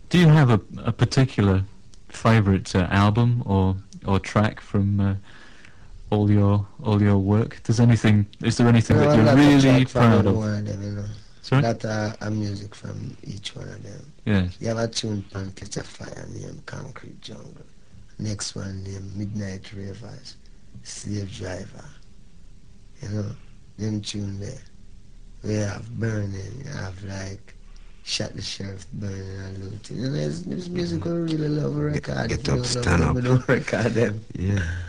Do you have a particular favourite album or track from all your work? Is there anything You know, that a you're lot of really track from proud every of? one of them, you know. Sorry? Lot of music from each one of them. Yes. You have a tune from Catch a Fire named Concrete Jungle. Next one named Midnight Ravers, Slave Driver. You know, them tune there. We have Burning, you have like Shot the Sheriff, Burning and Looting. You know, there's music we really love, we record. Get If we up, don't love stand them, up. we don't record them. Yeah.